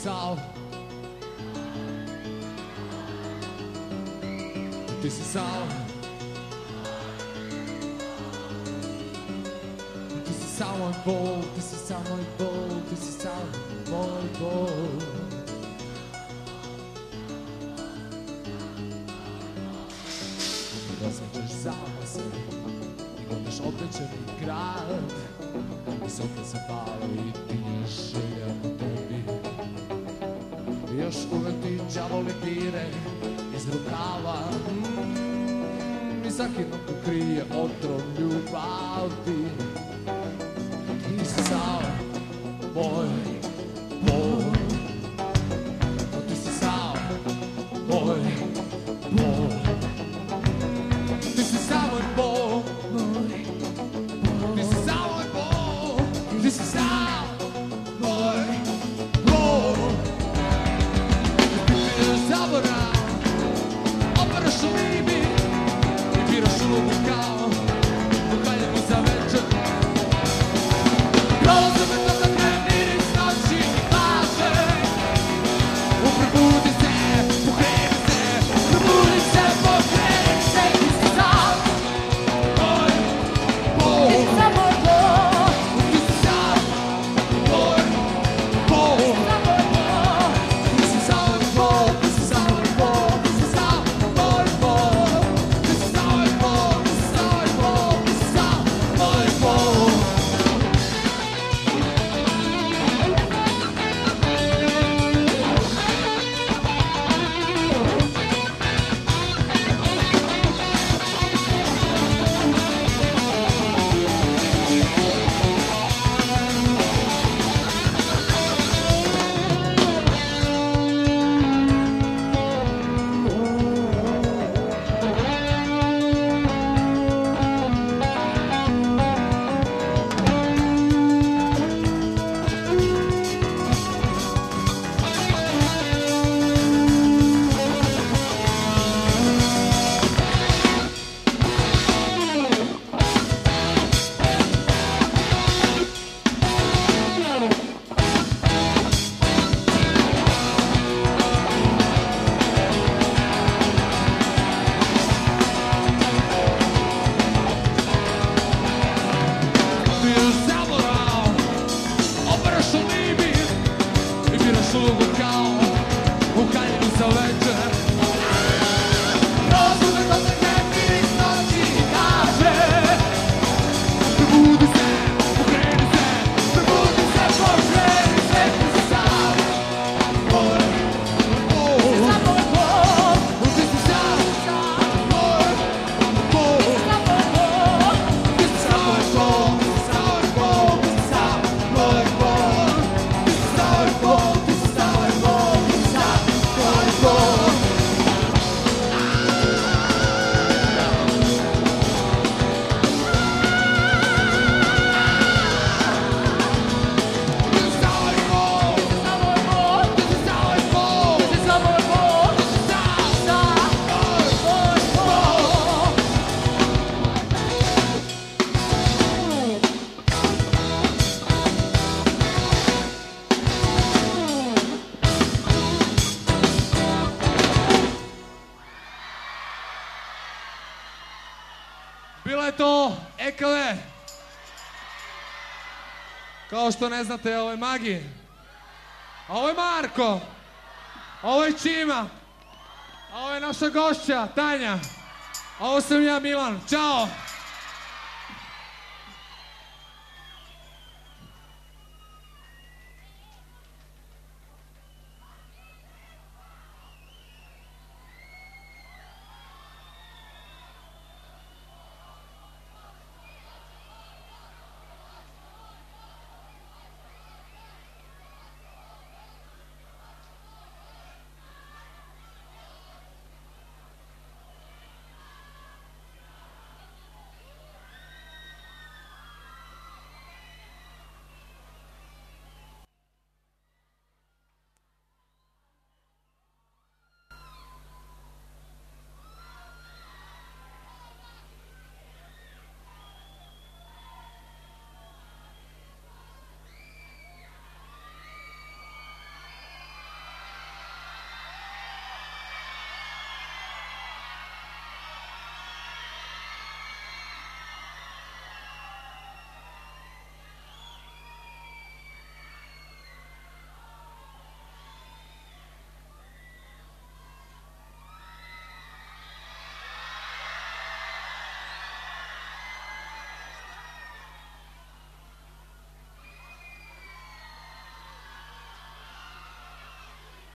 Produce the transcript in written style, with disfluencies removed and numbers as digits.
Sal. Ti si Sal. Ti si Sal moj bol, ti si Sal moj bol, ti si Sal moj bol. Razmeđeš zavase i gledaš opečeni grad. Visoke se pale i ti je želja po tebi. Još uvek ti đavoli vire iz rukava. I svaki nogu krije otrov ljubavi. Ti si Sal moj bol. Ti si Sal moj bol. Ti si Sal moj bol. Ti si Sal moj bol. Ti si Sal moj bol. Zaborav, operaš u libi i biraš ulogu kao u haljemu za večer. Prolaze me to kad me miris noći laže. Probudi se, pokreni se, probudi se, pokreni se. Ti si Sal moj bol. Ti si Sal moj bol. Ti si Sal moj bol. Ti si Sal moj bol. Ti si Sal moj bol. Ti si Sal moj bol. Ti si Sal moj bol. Ti si Sal moj bol. Ti si Sal moj bol. Bilo je to EKV. Kao što ne znate, ovo je Magi. A ovo je Marko. A ovo je Čima. A ovo je naša gošća, Tanja. A ovo sam ja, Milan. Ćao.